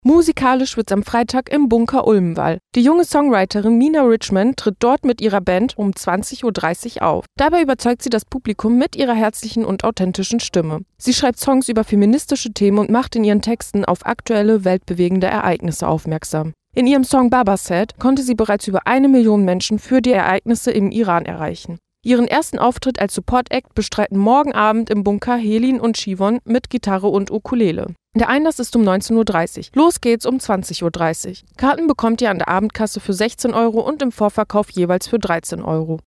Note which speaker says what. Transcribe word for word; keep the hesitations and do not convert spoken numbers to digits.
Speaker 1: Musikalisch wird's am Freitag im Bunker Ulmenwall. Die junge Songwriterin Mina Richman tritt dort mit ihrer Band um zwanzig Uhr dreißig auf. Dabei überzeugt sie das Publikum mit ihrer herzlichen und authentischen Stimme. Sie schreibt Songs über feministische Themen und macht in ihren Texten auf aktuelle, weltbewegende Ereignisse aufmerksam. In ihrem Song Baba Said konnte sie bereits über eine Million Menschen für die Ereignisse im Iran erreichen. Ihren ersten Auftritt als Support-Act bestreiten morgen Abend im Bunker Helin und Shivon mit Gitarre und Ukulele. Der Einlass ist um neunzehn Uhr dreißig. Los geht's um zwanzig Uhr dreißig. Karten bekommt ihr an der Abendkasse für sechzehn Euro und im Vorverkauf jeweils für dreizehn Euro.